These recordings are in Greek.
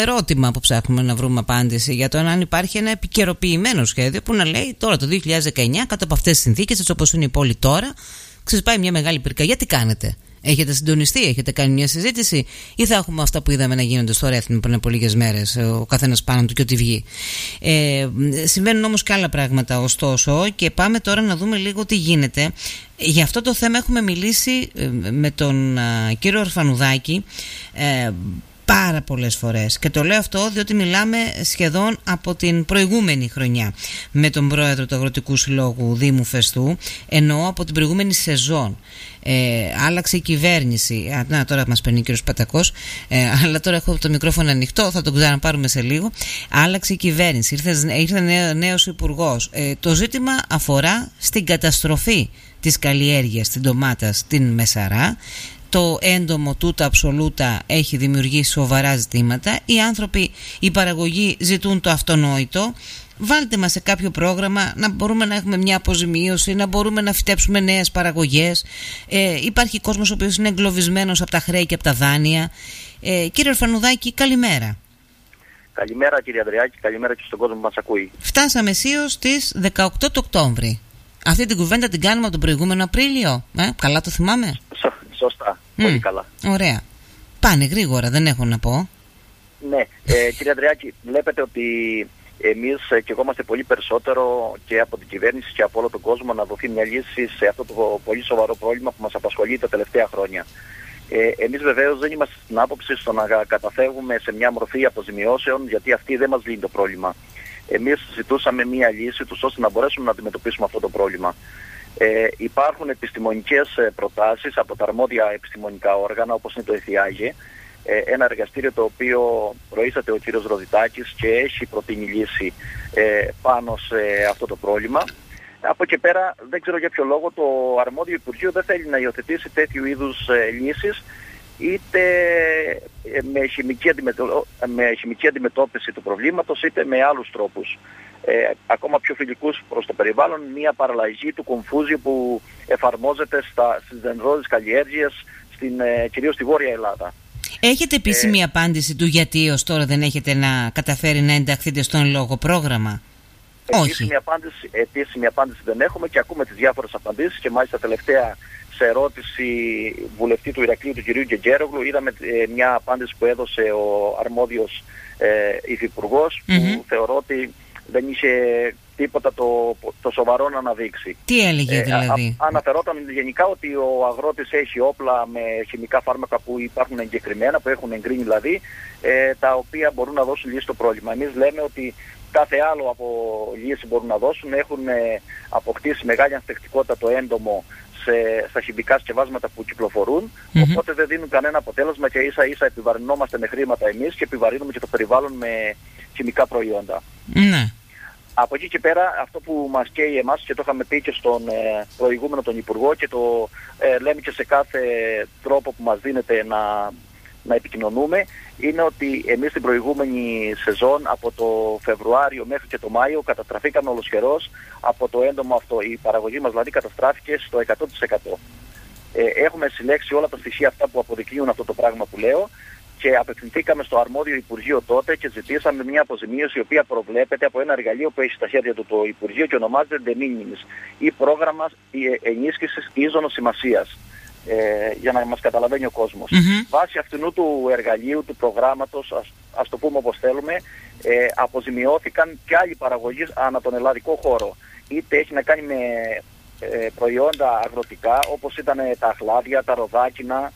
ερώτημα που ψάχνουμε να βρούμε απάντηση για το αν υπάρχει ένα επικαιροποιημένο σχέδιο που να λέει τώρα το 2019 κάτω από αυτές τις συνθήκες, έτσι όπως είναι η πόλη τώρα, ξεσπάει μια μεγάλη πυρκαγιά. Τι κάνετε? Έχετε συντονιστεί, έχετε κάνει μια συζήτηση, ή θα έχουμε αυτά που είδαμε να γίνονται στο Ρέθμι πριν από λίγες μέρες, ο καθένας πάνω του και ό,τι βγει? Συμβαίνουν όμως και άλλα πράγματα ωστόσο, και πάμε τώρα να δούμε λίγο τι γίνεται. Για αυτό το θέμα έχουμε μιλήσει με τον κύριο Ορφανουδάκη πάρα πολλές φορές, και το λέω αυτό διότι μιλάμε σχεδόν από την προηγούμενη χρονιά με τον πρόεδρο του Αγροτικού Συλλόγου Δήμου Φεστού, εννοώ από την προηγούμενη σεζόν. Άλλαξε η κυβέρνηση. Τώρα μας παίρνει ο κύριος Πατακός, αλλά τώρα έχω το μικρόφωνο ανοιχτό, θα τον ξαναπάρουμε σε λίγο. Άλλαξε η κυβέρνηση, ήρθε νέος υπουργός. Το ζήτημα αφορά στην καταστροφή της καλλιέργειας στην ντομάτα στην Μεσαρά. Το έντομο τούτα αψολούτα έχει δημιουργήσει σοβαρά ζητήματα. Οι άνθρωποι, η παραγωγή ζητούν το αυτονόητο. Βάλτε μας σε κάποιο πρόγραμμα να μπορούμε να έχουμε μια αποζημίωση, να μπορούμε να φυτέψουμε νέες παραγωγές. Υπάρχει κόσμος ο οποίος είναι εγκλωβισμένος από τα χρέη και από τα δάνεια. Κύριε Ορφανουδάκη, καλημέρα. Καλημέρα κύριε Ανδρεάκη, καλημέρα και στον κόσμο που μας ακούει. Φτάσαμε αισίως στις 18 του Οκτώβρη. Αυτή την κουβέντα την κάνουμε από τον προηγούμενο Απρίλιο. Καλά το θυμάμαι? Σωστά, πολύ καλά. Ωραία. Πάνε γρήγορα, δεν έχω να πω. Ναι, κύριε Ανδρεάκη, βλέπετε ότι εμείς και εγώ είμαστε πολύ περισσότερο και από την κυβέρνηση και από όλο τον κόσμο να δοθεί μια λύση σε αυτό το πολύ σοβαρό πρόβλημα που μας απασχολεί τα τελευταία χρόνια. Εμείς βεβαίως δεν είμαστε στην άποψη στο να καταφεύγουμε σε μια μορφή αποζημιώσεων, γιατί αυτή δεν μας λύνει το πρόβλημα. Εμείς ζητούσαμε μια λύση τους ώστε να μπορέσουμε να αντιμετωπίσουμε αυτό το πρόβλημα. Υπάρχουν επιστημονικές προτάσεις από τα αρμόδια επιστημονικά όργανα, όπως είναι το ΕΘΙΑΓΕ, ένα εργαστήριο το οποίο προείσταται ο κύριος Ροδιτάκης και έχει προτείνει λύση πάνω σε αυτό το πρόβλημα. Από εκεί πέρα δεν ξέρω για ποιο λόγο το αρμόδιο Υπουργείο δεν θέλει να υιοθετήσει τέτοιου είδους λύσεις, είτε με χημική αντιμετώπιση του προβλήματος, είτε με άλλους τρόπους. Ακόμα πιο φιλικούς προς το περιβάλλον, μια παραλλαγή του κομφούζιου που εφαρμόζεται στις δενδρώδεις καλλιέργειες, κυρίως στη Βόρεια Ελλάδα. Έχετε επίσημη απάντηση του γιατί ως τώρα δεν έχετε καταφέρει να ενταχθείτε στον λόγο πρόγραμμα? Επίσημη απάντηση δεν έχουμε και ακούμε τις διάφορες απαντήσεις, και μάλιστα τελευταία σε ερώτηση βουλευτή του Ηρακλείου, του κυρίου Γκεγκέρογλου, είδαμε μια απάντηση που έδωσε ο αρμόδιος υφυπουργός, που θεωρώ ότι δεν είχε τίποτα το σοβαρό να αναδείξει. Τι έλεγε δηλαδή? Αναφερόταν γενικά ότι ο αγρότης έχει όπλα με χημικά φάρμακα που υπάρχουν εγκεκριμένα, που έχουν εγκρίνει δηλαδή, τα οποία μπορούν να δώσουν λύση στο πρόβλημα. Εμείς λέμε ότι κάθε άλλο από λύση μπορούν να δώσουν, έχουν αποκτήσει μεγάλη ανθεκτικότητα το έντομο στα χημικά σκευάσματα που κυκλοφορούν, οπότε δεν δίνουν κανένα αποτέλεσμα και ίσα ίσα επιβαρυνόμαστε με χρήματα εμείς και επιβαρύνουμε και το περιβάλλον με χημικά προϊόντα. Ναι. Από εκεί και πέρα αυτό που μας καίει εμάς, και το είχαμε πει και στον προηγούμενο τον Υπουργό και το λέμε και σε κάθε τρόπο που μας δίνεται να επικοινωνούμε, είναι ότι εμείς την προηγούμενη σεζόν από το Φεβρουάριο μέχρι και το Μάιο καταστραφήκαμε ολοσχερός από το έντομο αυτό. Η παραγωγή μας δηλαδή καταστράφηκε στο 100%. Έχουμε συλλέξει όλα τα στοιχεία αυτά που αποδεικνύουν αυτό το πράγμα που λέω, και απευθυνθήκαμε στο αρμόδιο Υπουργείο τότε και ζητήσαμε μια αποζημίωση η οποία προβλέπεται από ένα εργαλείο που έχει στα χέρια του το Υπουργείο και ονομάζεται De Minimis, ή πρόγραμμα ενίσχυσης ίζωνος σημασίας, για να μας καταλαβαίνει ο κόσμος. Βάσει αυτού του εργαλείου, του προγράμματος, ας το πούμε όπως θέλουμε, αποζημιώθηκαν και άλλοι παραγωγείς ανά τον ελλαδικό χώρο. Είτε έχει να κάνει με προϊόντα αγροτικά, όπως ήταν τα αχλάδια, τα ροδάκινα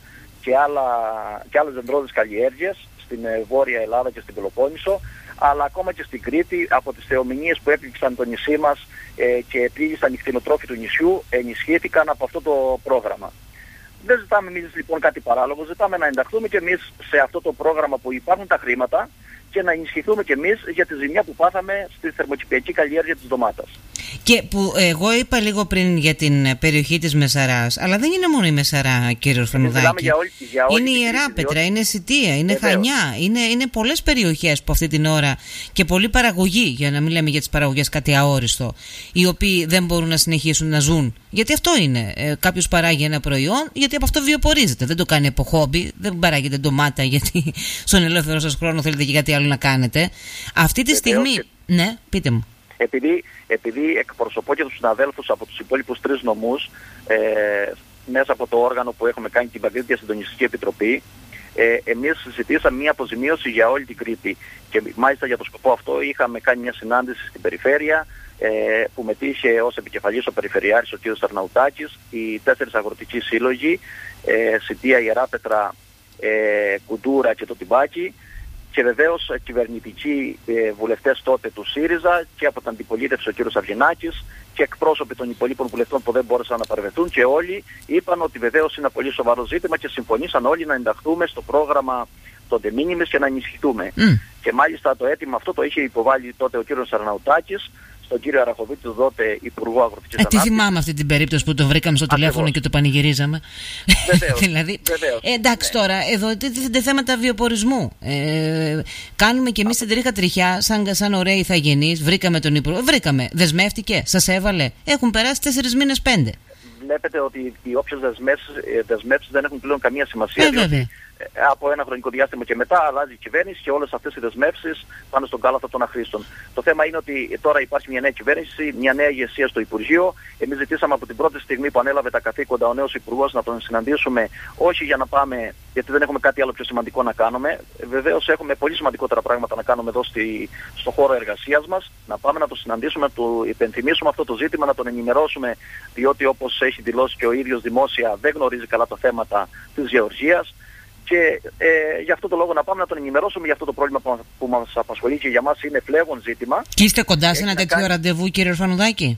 και άλλες δεντρώδεις καλλιέργειες στην Βόρεια Ελλάδα και στην Πελοπόννησο, αλλά ακόμα και στην Κρήτη, από τις θεομηνίες που έπληξαν το νησί μας και πλήγησαν οι κτηνοτρόφοι του νησιού, ενισχύθηκαν από αυτό το πρόγραμμα. Δεν ζητάμε εμείς λοιπόν κάτι παράλογο, ζητάμε να ενταχθούμε και εμείς σε αυτό το πρόγραμμα που υπάρχουν τα χρήματα και να ενισχυθούμε και εμείς για τη ζημιά που πάθαμε στη θερμοκηπιακή καλλιέργεια της ντομάτας. Και που εγώ είπα λίγο πριν για την περιοχή της Μεσαράς, αλλά δεν είναι μόνο η Μεσαρά, κύριο Φρανοydaki. Είναι η Ιεράπετρα, είναι Σιτία, είναι Χανιά, είναι πολλές περιοχές που αυτή την ώρα και πολλή παραγωγή, για να μην λέμε για τις παραγωγές κάτι αόριστο, οι οποίοι δεν μπορούν να συνεχίσουν να ζουν. Γιατί αυτό είναι. Κάποιος παράγει ένα προϊόν, γιατί από αυτό βιοπορίζεται. Δεν το κάνει από χόμπι, δεν παράγεται ντομάτα, γιατί στον ελεύθερο σας χρόνο θέλετε και κάτι άλλο να κάνετε. Αυτή τη στιγμή. Ναι, πείτε μου. Επειδή εκπροσωπώ και τους συναδέλφους από τους υπόλοιπους 3 νομούς, μέσα από το όργανο που έχουμε κάνει την Παγκόσμια Συντονιστική Επιτροπή, εμείς συζητήσαμε μια αποζημίωση για όλη την Κρήτη. Και μάλιστα για το σκοπό αυτό είχαμε κάνει μια συνάντηση στην περιφέρεια, που μετήχε ως επικεφαλής ο Περιφερειάρχης ο κ. Σαρναουτάκης, οι 4 αγροτικοί σύλλογοι, Σιτία, Ιεράπετρα, Κουντούρα και το Τιμπάκι, και βεβαίως κυβερνητικοί βουλευτές τότε του ΣΥΡΙΖΑ και από την αντιπολίτευση ο κ. Αυγενάκης και εκπρόσωποι των υπολείπων βουλευτών που δεν μπόρεσαν να παρευρεθούν, και όλοι είπαν ότι βεβαίως είναι ένα πολύ σοβαρό ζήτημα και συμφωνήσαν όλοι να ενταχθούμε στο πρόγραμμα των de minimis και να ενισχυθούμε. Και μάλιστα το αίτημα αυτό το είχε υποβάλει τότε ο κ. Σαρναουτάκης στον κύριο Αραχοβίτη, τότε Υπουργό Αγροτικής Ανάπτυξης. Τι θυμάμαι αυτή την περίπτωση που το βρήκαμε στο τηλέφωνο και το πανηγυρίζαμε. Βεβαίως. Δηλαδή, εντάξει, τώρα, εδώ τίθενται θέματα βιοπορισμού. Κάνουμε κι εμείς την τρίχα τριχιά, σαν ωραίοι ηθαγενείς. Βρήκαμε τον Υπουργό. Βρήκαμε. Δεσμεύτηκε, σας έβαλε. Έχουν περάσει 4 μήνες, 5. Βλέπετε ότι οι όποιες δεσμεύσεις δεν έχουν πλέον καμία σημασία. Διότι από ένα χρονικό διάστημα και μετά αλλάζει η κυβέρνηση και όλες αυτές οι δεσμεύσεις πάνε στον κάλαθο των αχρήστων. Το θέμα είναι ότι τώρα υπάρχει μια νέα κυβέρνηση, μια νέα ηγεσία στο Υπουργείο. Εμείς ζητήσαμε από την πρώτη στιγμή που ανέλαβε τα καθήκοντα ο νέος Υπουργός να τον συναντήσουμε, όχι για να πάμε, γιατί δεν έχουμε κάτι άλλο πιο σημαντικό να κάνουμε. Βεβαίως έχουμε πολύ σημαντικότερα πράγματα να κάνουμε εδώ στο χώρο εργασίας μας. Να πάμε να τον συναντήσουμε, να του υπενθυμίσουμε αυτό το ζήτημα, να τον ενημερώσουμε, διότι όπως έχει δηλώσει και ο ίδιος δημόσια δεν γνωρίζει καλά τα θέματα της γεωργίας. Και γι' αυτό το λόγο να πάμε να τον ενημερώσουμε για αυτό το πρόβλημα που μας απασχολεί και για μας είναι φλέγον ζήτημα. Και είστε κοντά σε ένα τέτοιο ραντεβού, κύριε Φρανοydaki?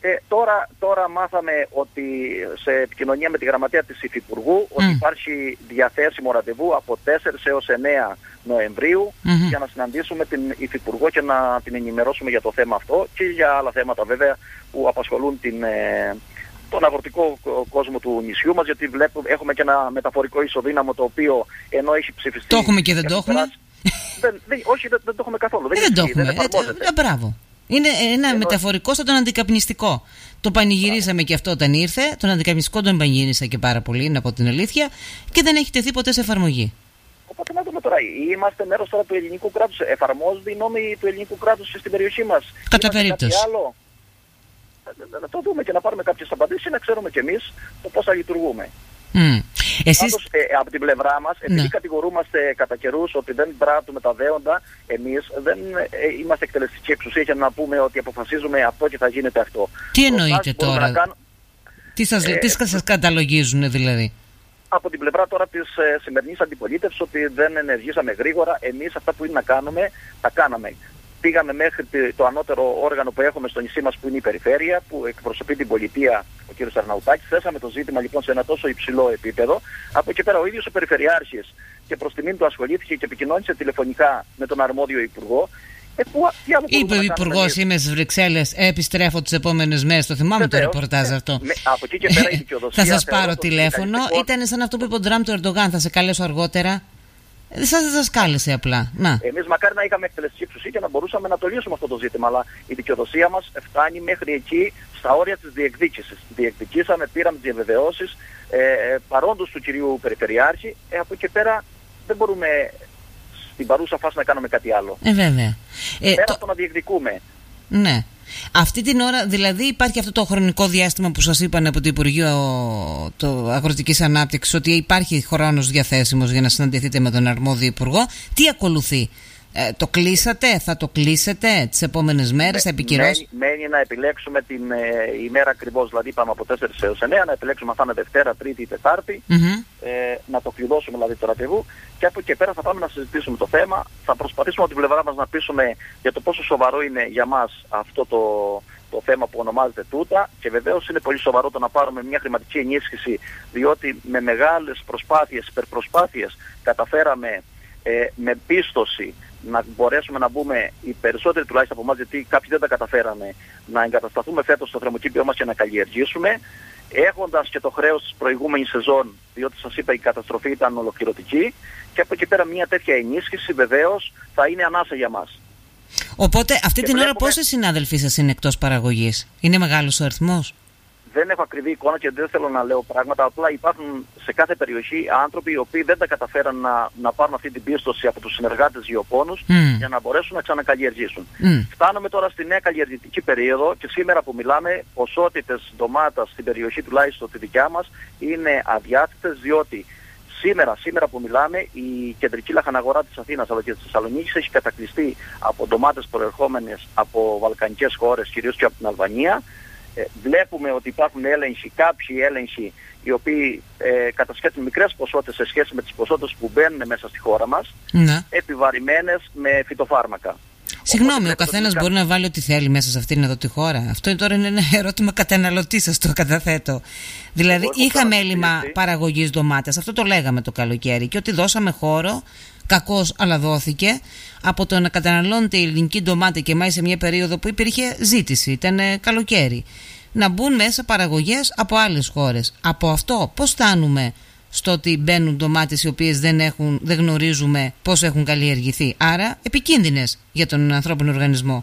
Τώρα μάθαμε ότι σε επικοινωνία με τη γραμματεία της Υφυπουργού ότι υπάρχει διαθέσιμο ραντεβού από 4 έως 9 Νοεμβρίου για να συναντήσουμε την Υφυπουργό και να την ενημερώσουμε για το θέμα αυτό και για άλλα θέματα βέβαια που απασχολούν τον αγροτικό κόσμο του νησιού μας, γιατί έχουμε και ένα μεταφορικό ισοδύναμο το οποίο ενώ έχει ψηφιστεί... Το έχουμε και δεν το έχουμε. Όχι, δεν το έχουμε καθόλου. Δεν το έχουμε. Μπράβο. Είναι ένα μεταφορικό σαν τον αντικαπνιστικό. Το πανηγυρίσαμε και αυτό όταν ήρθε. Τον αντικαπνιστικό τον πανηγύρισα και πάρα πολύ, είναι από την αλήθεια, και δεν έχει τεθεί ποτέ σε εφαρμογή. Οπότε να δούμε τώρα. Είμαστε μέρος τώρα του ελληνικού κράτους. Εφαρμόζονται οι νόμοι του ελληνικού κράτους στην περιοχή μας? Κατά περίπτωση. Να το δούμε και να πάρουμε κάποιες απαντήσεις, να ξέρουμε κι εμείς το πώς θα λειτουργούμε. Πάντως, από την πλευρά μας, επειδή κατηγορούμαστε κατά καιρούς ότι δεν πράττουμε τα δέοντα, εμείς δεν είμαστε εκτελεστική εξουσία για να πούμε ότι αποφασίζουμε αυτό και θα γίνεται αυτό. Τι εννοείτε τώρα? Τι σας καταλογίζουν δηλαδή? Από την πλευρά τώρα της σημερινής αντιπολίτευσης ότι δεν ενεργήσαμε γρήγορα. Εμείς αυτά που είναι να κάνουμε, τα κάναμε. Πήγαμε μέχρι το ανώτερο όργανο που έχουμε στο νησί μας, που είναι η Περιφέρεια, που εκπροσωπεί την πολιτεία, ο κ. Σαρναουτάκης. Θέσαμε το ζήτημα λοιπόν σε ένα τόσο υψηλό επίπεδο. Από εκεί πέρα ο ίδιος ο Περιφερειάρχης και προς τιμήν του ασχολήθηκε και επικοινώνησε τηλεφωνικά με τον αρμόδιο Υπουργό. Είπε ο Υπουργός, είμαι στις Βρυξέλλες, επιστρέφω τις επόμενες μέρες. Το θυμάμαι το ρεπορτάζ αυτό. Από εκεί και πέρα η δικαιοδοσία. Θα σας πάρω τηλέφωνο. Ήταν σαν αυτό που είπε ο Ντραμπ του Ερντογάν, θα σε καλέσω αργότερα. Δεν σας κάλεσε απλά. Εμείς μακάρι να είχαμε εκτελεστική εξουσία και να μπορούσαμε να το λύσουμε αυτό το ζήτημα, αλλά η δικαιοδοσία μας φτάνει μέχρι εκεί, στα όρια της διεκδίκησης. Διεκδικήσαμε, πήραμε τις διαβεβαιώσεις παρόντος του κυρίου Περιφερειάρχη. Από εκεί πέρα δεν μπορούμε στην παρούσα φάση να κάνουμε κάτι άλλο. Βέβαια. Πέρα από το να διεκδικούμε. Ναι. Αυτή την ώρα, δηλαδή, υπάρχει αυτό το χρονικό διάστημα που σας είπαν από το Υπουργείο Αγροτικής Ανάπτυξης ότι υπάρχει χρόνος διαθέσιμος για να συναντηθείτε με τον αρμόδιο Υπουργό. Τι ακολουθεί? Το κλείσατε, θα το κλείσετε τις επόμενες μέρες, θα επικυρώσετε? Μένει να επιλέξουμε την ημέρα ακριβώς, δηλαδή είπαμε από 4 έως 9, να επιλέξουμε αν θα είναι Δευτέρα, Τρίτη ή Τετάρτη, να το κλειδώσουμε δηλαδή το ραντεβού, και από εκεί πέρα θα πάμε να συζητήσουμε το θέμα. Θα προσπαθήσουμε από την πλευρά μας να πείσουμε για το πόσο σοβαρό είναι για μας αυτό το θέμα που ονομάζεται τούτα, και βεβαίως είναι πολύ σοβαρό το να πάρουμε μια χρηματική ενίσχυση, διότι με μεγάλες προσπάθειες, υπερπροσπάθειες καταφέραμε με πίστοση να μπορέσουμε να μπούμε οι περισσότεροι τουλάχιστον από εμάς, γιατί κάποιοι δεν τα καταφέραμε, να εγκατασταθούμε φέτος στο θερμοκήπιό μας και να καλλιεργήσουμε, έχοντας και το χρέος της προηγούμενης σεζόν, διότι σας είπα η καταστροφή ήταν ολοκληρωτική, και από εκεί πέρα μια τέτοια ενίσχυση βεβαίως θα είναι ανάσα για μας. Οπότε αυτή την ώρα πόσοι συνάδελφοί σας είναι εκτός παραγωγής? Είναι μεγάλος ο αριθμός? Δεν έχω ακριβή εικόνα και δεν θέλω να λέω πράγματα. Απλά υπάρχουν σε κάθε περιοχή άνθρωποι οι οποίοι δεν τα καταφέραν να πάρουν αυτή την πίστοση από τους συνεργάτες γεωπόνους για να μπορέσουν να ξανακαλλιεργήσουν. Φτάνουμε τώρα στη νέα καλλιεργητική περίοδο και σήμερα που μιλάμε, ποσότητες ντομάτας στην περιοχή τουλάχιστον τη δικιά μας είναι αδιάθετες, διότι σήμερα που μιλάμε η κεντρική λαχαναγορά της Αθήνας αλλά και της Θεσσαλονίκης έχει κατακλειστεί από ντομάτες προερχόμενες από βαλκανικές χώρες, κυρίως και από την Αλβανία. Βλέπουμε ότι υπάρχουν έλεγχοι, κάποιοι έλεγχοι οι οποίοι κατασχέτουν μικρές ποσότητες σε σχέση με τις ποσότητες που μπαίνουν μέσα στη χώρα μας, επιβαρημένες με φυτοφάρμακα. Συγγνώμη, ο καθένας μπορεί να βάλει ό,τι θέλει μέσα σε αυτήν εδώ τη χώρα. Αυτό τώρα είναι ένα ερώτημα καταναλωτή, σας το καταθέτω. Δηλαδή, είχαμε έλλειμμα παραγωγής ντομάτας, αυτό το λέγαμε το καλοκαίρι, και ότι δώσαμε χώρο, κακώς αλλά δόθηκε, από το να καταναλώνεται η ελληνική ντομάτα και μάλιστα σε μια περίοδο που υπήρχε ζήτηση, ήταν καλοκαίρι, να μπουν μέσα παραγωγές από άλλες χώρες. Από αυτό πώς φτάνουμε στο ότι μπαίνουν ντομάτες οι οποίες δεν γνωρίζουμε πώς έχουν καλλιεργηθεί, άρα επικίνδυνες για τον ανθρώπινο οργανισμό?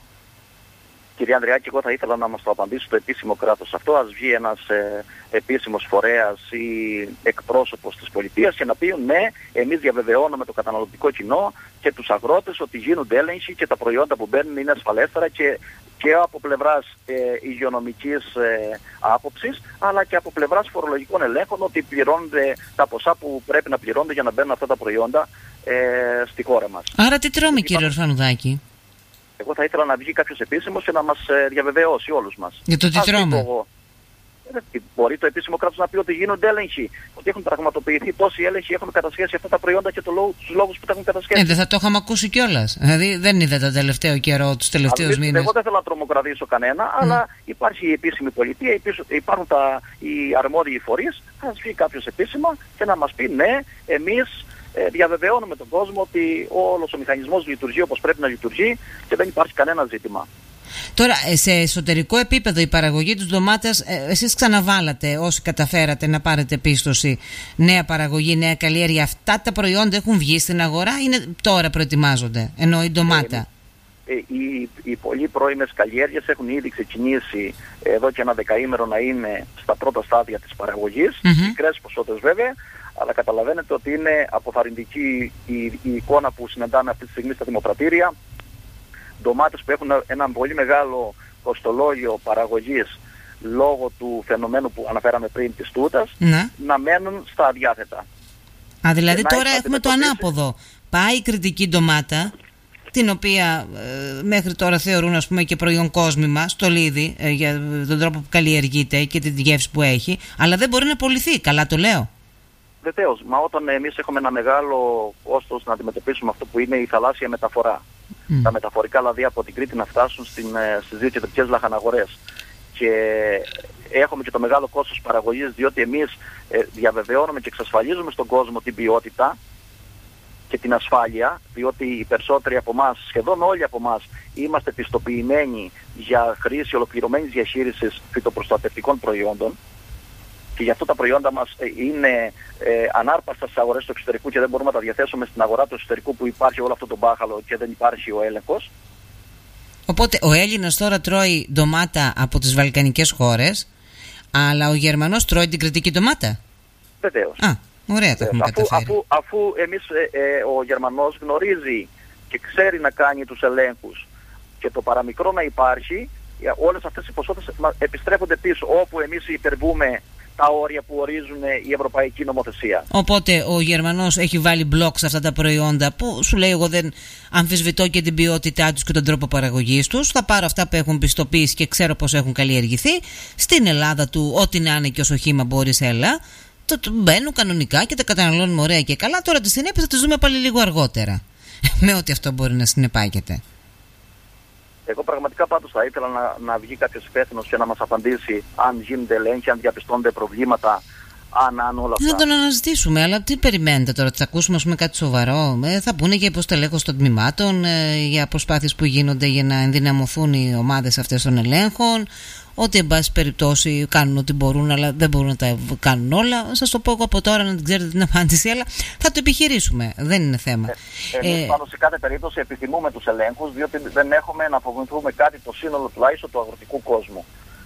Κυρία Ανδριάκη, εγώ θα ήθελα να μας το απαντήσει το επίσημο κράτος. Αυτό ας βγει ένας επίσημος φορέας ή εκπρόσωπος της πολιτείας και να πει ναι, εμείς διαβεβαιώνουμε το καταναλωτικό κοινό και τους αγρότες ότι γίνονται έλεγχοι και τα προϊόντα που μπαίνουν είναι ασφαλέστερα και από πλευράς υγειονομικής άποψης, αλλά και από πλευράς φορολογικών ελέγχων, ότι πληρώνονται τα ποσά που πρέπει να πληρώνονται για να μπαίνουν αυτά τα προϊόντα στη χώρα μας. Άρα τι τρώμε, κύριε Ορφανουδάκη? Εγώ θα ήθελα να βγει κάποιος επίσημος και να μας διαβεβαιώσει όλους μας. Για το τι τρώμε? Μπορεί το επίσημο κράτος να πει ότι γίνονται έλεγχοι, ότι έχουν πραγματοποιηθεί τόσοι έλεγχοι, έχουν κατασχέσει αυτά τα προϊόντα και τους λόγους που τα έχουν κατασχέσει. Δεν θα το είχαμε ακούσει κιόλας. Δηλαδή δεν είδα τον τελευταίο καιρό, τους τελευταίους μήνες. Εγώ δεν θέλω να τρομοκρατήσω κανένα, αλλά υπάρχει η επίσημη πολιτεία, υπάρχουν οι αρμόδιοι φορείς. Ας βγει κάποιος επίσημα και να μας πει ναι, εμείς διαβεβαιώνουμε τον κόσμο ότι όλος ο μηχανισμός λειτουργεί όπως πρέπει να λειτουργεί και δεν υπάρχει κανένα ζήτημα. Τώρα, σε εσωτερικό επίπεδο η παραγωγή της ντομάτας, εσείς ξαναβάλατε όσοι καταφέρατε να πάρετε πίστοση, νέα παραγωγή, νέα καλλιέργεια, αυτά τα προϊόντα έχουν βγει στην αγορά ή τώρα προετοιμάζονται, ενώ η ντομάτα? Οι πολύ πρώιμες καλλιέργειες έχουν ήδη ξεκινήσει εδώ και ένα δεκαήμερο να είναι στα πρώτα στάδια της παραγωγής, μικρές ποσότητες βέβαια, αλλά καταλαβαίνετε ότι είναι αποθαρρυντική η εικόνα που συναντάμε αυτή τη στιγμή στα δημοκρατήρια. Ντομάτες που έχουν ένα πολύ μεγάλο κοστολόγιο παραγωγής λόγω του φαινομένου που αναφέραμε πριν της τούτας, να μένουν στα αδιάθετα. Δηλαδή τώρα έχουμε το ανάποδο. Πάει η κριτική ντομάτα, την οποία μέχρι τώρα θεωρούν ας πούμε και προϊόν κόσμημα, στολίδι, για τον τρόπο που καλλιεργείται και τη γεύση που έχει, αλλά δεν μπορεί να πωληθεί. Καλά το λέω? Βεβαίως, μα όταν εμείς έχουμε ένα μεγάλο κόστος να αντιμετωπίσουμε αυτό που είναι η θαλάσσια μεταφορά, τα μεταφορικά δηλαδή από την Κρήτη να φτάσουν στις δύο κεντρικές λαχαναγορές, και έχουμε και το μεγάλο κόστος παραγωγής, διότι εμείς διαβεβαιώνουμε και εξασφαλίζουμε στον κόσμο την ποιότητα και την ασφάλεια, διότι οι περισσότεροι από εμάς, σχεδόν όλοι από εμάς, είμαστε πιστοποιημένοι για χρήση ολοκληρωμένης διαχείρισης φυτοπροστατευτικών προϊόντων, και γι' αυτό τα προϊόντα μας είναι ανάρπαστα στις αγορές του εξωτερικού και δεν μπορούμε να τα διαθέσουμε στην αγορά του εξωτερικού που υπάρχει όλο αυτό το μπάχαλο και δεν υπάρχει ο έλεγχος. Οπότε ο Έλληνας τώρα τρώει ντομάτα από τις βαλκανικές χώρες, αλλά ο Γερμανός τρώει την κριτική ντομάτα? Βεβαίως. Ωραία, το έχουμε καταφέρει. Αφού εμείς ο Γερμανός γνωρίζει και ξέρει να κάνει τους ελέγχους και το παραμικρό να υπάρχει, όλες αυτές οι ποσότητες επιστρέφονται πίσω, όπου εμείς υπερβούμε τα όρια που ορίζουν η ευρωπαϊκή νομοθεσία. Οπότε ο Γερμανός έχει βάλει μπλοκ σε αυτά τα προϊόντα που σου λέει εγώ δεν αμφισβητώ και την ποιότητά τους και τον τρόπο παραγωγής τους. Θα πάρω αυτά που έχουν πιστοποιήσει και ξέρω πώς έχουν καλλιεργηθεί. Στην Ελλάδα του ό,τι να είναι και όσο χύμα μπορείς έλα. Μπαίνουν κανονικά και τα καταναλώνουμε ωραία και καλά. Τώρα τις συνέπειες θα τις δούμε πάλι λίγο αργότερα. Με ό,τι αυτό μπορεί να συνεπάγεται. Εγώ πραγματικά πάντως θα ήθελα να βγει κάποιος υπεύθυνος και να μας απαντήσει αν γίνονται ελέγχοι, αν διαπιστώνται προβλήματα αν όλα αυτά. Να τον αναζητήσουμε, αλλά τι περιμένετε τώρα, θα ακούσουμε, ας πούμε, κάτι σοβαρό? Θα πούνε για υποστελέχωση των τμήματων, για προσπάθειες που γίνονται για να ενδυναμωθούν οι ομάδες αυτές των ελέγχων. Ότι εν πάση περιπτώσει κάνουν ό,τι μπορούν, αλλά δεν μπορούν να τα κάνουν όλα. Σας το πω εγώ από τώρα, να την ξέρετε την απάντηση, αλλά θα το επιχειρήσουμε. Δεν είναι θέμα. Εμείς πάνω σε κάθε περίπτωση επιθυμούμε τους ελέγχους, διότι δεν έχουμε να φοβηθούμε κάτι το σύνολο τουλάχιστον του αγροτικού κόσμου.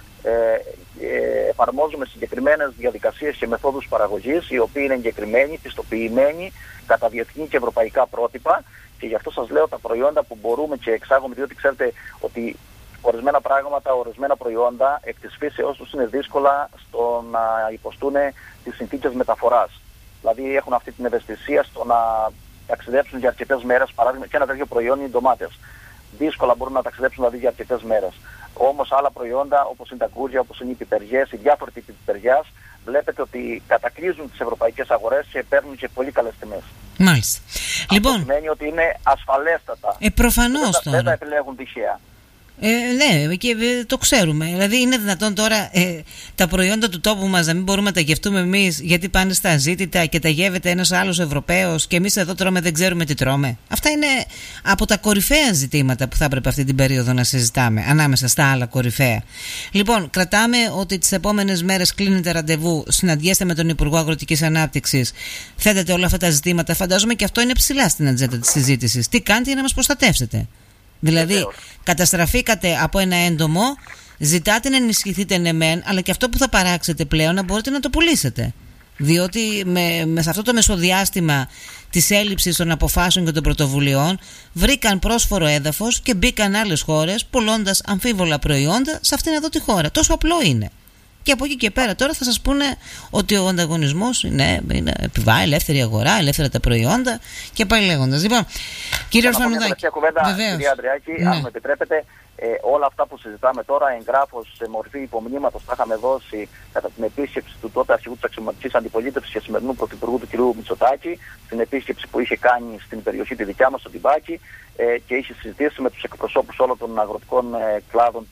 Εφαρμόζουμε συγκεκριμένες διαδικασίες και μεθόδους παραγωγής, οι οποίοι είναι εγκεκριμένοι, πιστοποιημένοι κατά διεθνή και ευρωπαϊκά πρότυπα. Και γι' αυτό σας λέω τα προϊόντα που μπορούμε και εξάγουμε, διότι ξέρετε ότι ορισμένα πράγματα, ορισμένα προϊόντα εκ της φύσεως τους είναι δύσκολα στο να υποστούν τις συνθήκες μεταφοράς. Δηλαδή έχουν αυτή την ευαισθησία στο να ταξιδέψουν για αρκετές μέρες. Παράδειγμα, και ένα τέτοιο προϊόν είναι οι ντομάτες. Δύσκολα μπορούν να ταξιδέψουν δηλαδή για αρκετές μέρες. Όμως άλλα προϊόντα, όπως είναι τα κούρια, όπως είναι οι πιπεριές, οι διάφοροι τύποι πιπεριάς, βλέπετε ότι κατακλείζουν τις ευρωπαϊκές αγορές και παίρνουν και πολύ καλές τιμές. Μάλιστα. Αυτό Λοιπόν, σημαίνει ότι είναι ασφαλέστατα. Προφανώς δεν τα επιλέγουν τυχαία. Ναι, και το ξέρουμε. Δηλαδή, είναι δυνατόν τώρα τα προϊόντα του τόπου μας να μην μπορούμε να τα γευτούμε εμείς, γιατί πάνε στα αζήτητα και τα γεύεται ένας άλλος Ευρωπαίος και εμείς εδώ τρώμε, δεν ξέρουμε τι τρώμε? Αυτά είναι από τα κορυφαία ζητήματα που θα έπρεπε αυτή την περίοδο να συζητάμε, ανάμεσα στα άλλα κορυφαία. Λοιπόν, κρατάμε ότι τις επόμενες μέρες κλείνετε ραντεβού, συναντιέστε με τον Υπουργό Αγροτικής Ανάπτυξης, θέτετε όλα αυτά τα ζητήματα. Φαντάζομαι και αυτό είναι ψηλά στην ατζέντα της συζήτησης. Τι κάνετε για να μας προστατεύσετε? Δηλαδή, καταστραφήκατε από ένα έντομο, ζητάτε να ενισχυθείτε ναι μεν, αλλά και αυτό που θα παράξετε πλέον να μπορείτε να το πουλήσετε. Διότι σε αυτό το μεσοδιάστημα της έλλειψης των αποφάσεων και των πρωτοβουλειών βρήκαν πρόσφορο έδαφος και μπήκαν άλλες χώρες πουλώντας αμφίβολα προϊόντα σε αυτήν εδώ τη χώρα. Τόσο απλό είναι. Και από εκεί και πέρα τώρα θα σας πούνε ότι ο ανταγωνισμός είναι επιβάλλει ελεύθερη αγορά, ελεύθερα τα προϊόντα και πάει λέγοντας. Λοιπόν, κύριε Σφανουδάκη, κυρία Ανδριάκη, αν μου επιτρέπετε, όλα αυτά που συζητάμε τώρα εγγράφως σε μορφή υπομνήματος τα είχαμε δώσει κατά την επίσκεψη του τότε αρχηγού της αξιωματικής αντιπολίτευσης και σημερινού πρωθυπουργού του κ. Μητσοτάκη, στην επίσκεψη που είχε κάνει στην περιοχή τη δικιά μας, στο Τιμπάκι, και είχε συζητήσει με τους εκπροσώπους όλων των αγροτικών κλάδων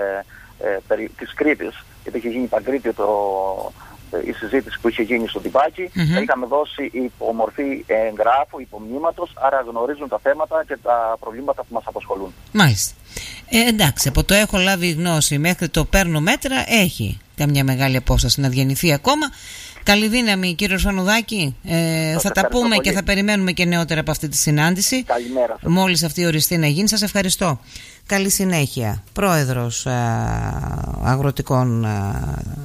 της Κρήτης, γιατί είχε γίνει παγκρίτιο η συζήτηση που είχε γίνει στο Τιμπάκι. Είχαμε δώσει υπομορφή εγγράφου, υπομνήματος, άρα γνωρίζουν τα θέματα και τα προβλήματα που μας απασχολούν. Μάλιστα. Εντάξει, από το έχω λάβει γνώση μέχρι το παίρνω μέτρα έχει καμιά μεγάλη απόσταση να διανυθεί ακόμα. Καλή δύναμη, κύριο Σφανουδάκη. Θα τα πούμε πολύ. Και θα περιμένουμε και νεότερα από αυτή τη συνάντηση. Καλημέρα σας. Μόλις αυτή οριστεί να γίνει. Σας ευχαριστώ. Καλή συνέχεια. Πρόεδρος Αγροτικών